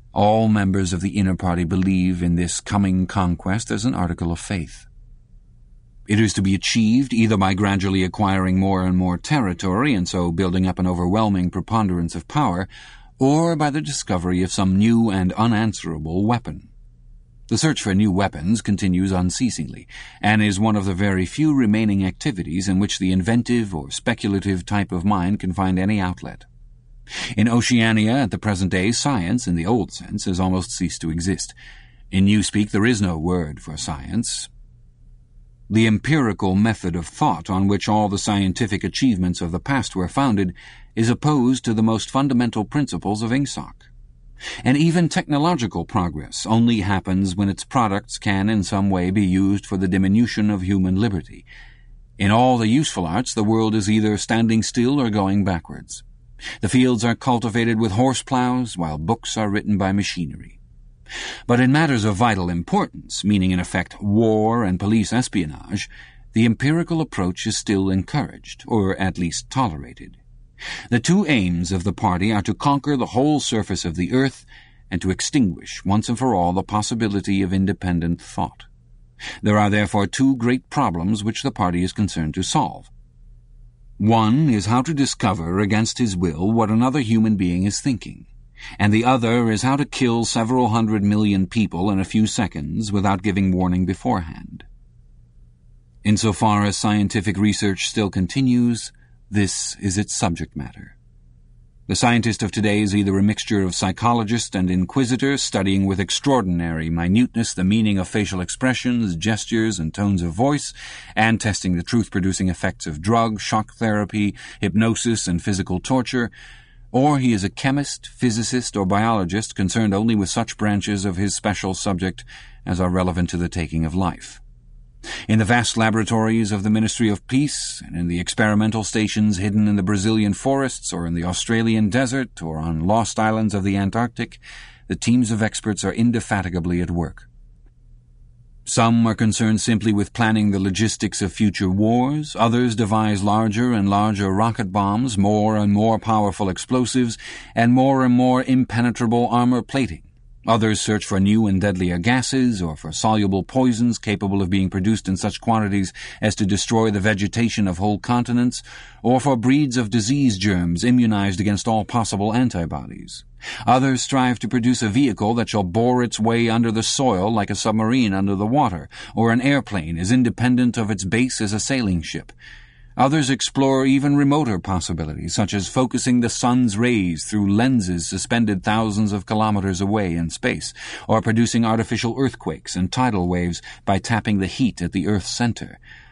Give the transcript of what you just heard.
All members of the inner party believe in this coming conquest as an article of faith. It is to be achieved either by gradually acquiring more and more territory and so building up an overwhelming preponderance of power, or by the discovery of some new and unanswerable weapon. The search for new weapons continues unceasingly, and is one of the very few remaining activities in which the inventive or speculative type of mind can find any outlet. In Oceania at the present day, science, in the old sense, has almost ceased to exist. In Newspeak there is no word for science. The empirical method of thought on which all the scientific achievements of the past were founded is opposed to the most fundamental principles of Ingsoc. And even technological progress only happens when its products can in some way be used for the diminution of human liberty. In all the useful arts, the world is either standing still or going backwards. The fields are cultivated with horse plows, while books are written by machinery. But in matters of vital importance, meaning in effect war and police espionage, the empirical approach is still encouraged, or at least tolerated. The two aims of the party are to conquer the whole surface of the earth and to extinguish once and for all the possibility of independent thought. There are therefore two great problems which the party is concerned to solve. One is how to discover against his will what another human being is thinking, and the other is how to kill several 100 million people in a few seconds without giving warning beforehand. Insofar as scientific research still continues, this is its subject matter. The scientist of today is either a mixture of psychologist and inquisitor, studying with extraordinary minuteness the meaning of facial expressions, gestures, and tones of voice, and testing the truth-producing effects of drug, shock therapy, hypnosis, and physical torture, or he is a chemist, physicist, or biologist concerned only with such branches of his special subject as are relevant to the taking of life. In the vast laboratories of the Ministry of Peace, and in the experimental stations hidden in the Brazilian forests or in the Australian desert or on lost islands of the Antarctic, the teams of experts are indefatigably at work. Some are concerned simply with planning the logistics of future wars, others devise larger and larger rocket bombs, more and more powerful explosives, and more impenetrable armor plating. Others search for new and deadlier gases, or for soluble poisons capable of being produced in such quantities as to destroy the vegetation of whole continents, or for breeds of disease germs immunized against all possible antibodies. Others strive to produce a vehicle that shall bore its way under the soil like a submarine under the water, or an airplane as independent of its base as a sailing ship. Others explore even remoter possibilities, such as focusing the sun's rays through lenses suspended thousands of kilometers away in space, or producing artificial earthquakes and tidal waves by tapping the heat at the Earth's center,